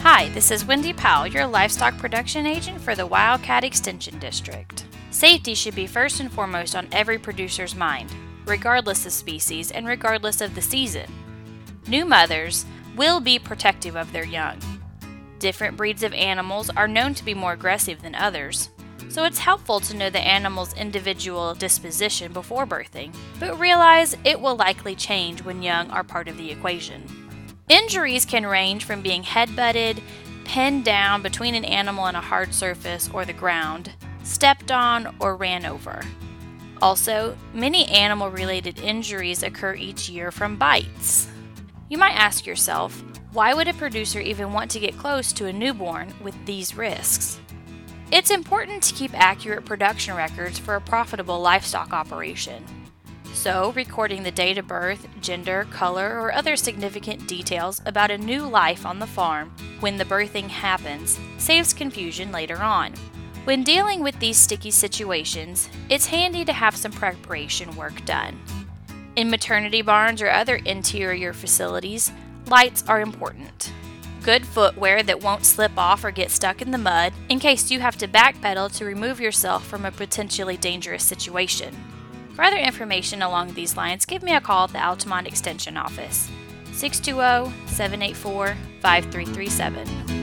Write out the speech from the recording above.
Hi, this is Wendy Powell, your livestock production agent for the Wildcat Extension District. Safety should be first and foremost on every producer's mind, regardless of species and regardless of the season. New mothers will be protective of their young. Different breeds of animals are known to be more aggressive than others, so it's helpful to know the animal's individual disposition before birthing, but realize it will likely change when young are part of the equation. Injuries can range from being head-butted, pinned down between an animal and a hard surface or the ground, stepped on, or ran over. Also, many animal-related injuries occur each year from bites. You might ask yourself, why would a producer even want to get close to a newborn with these risks? It's important to keep accurate production records for a profitable livestock operation. So, recording the date of birth, gender, color, or other significant details about a new life on the farm when the birthing happens saves confusion later on. When dealing with these sticky situations, it's handy to have some preparation work done. In maternity barns or other interior facilities, lights are important. Good footwear that won't slip off or get stuck in the mud in case you have to backpedal to remove yourself from a potentially dangerous situation. For other information along these lines, give me a call at the Altamont Extension Office, 620-784-5337.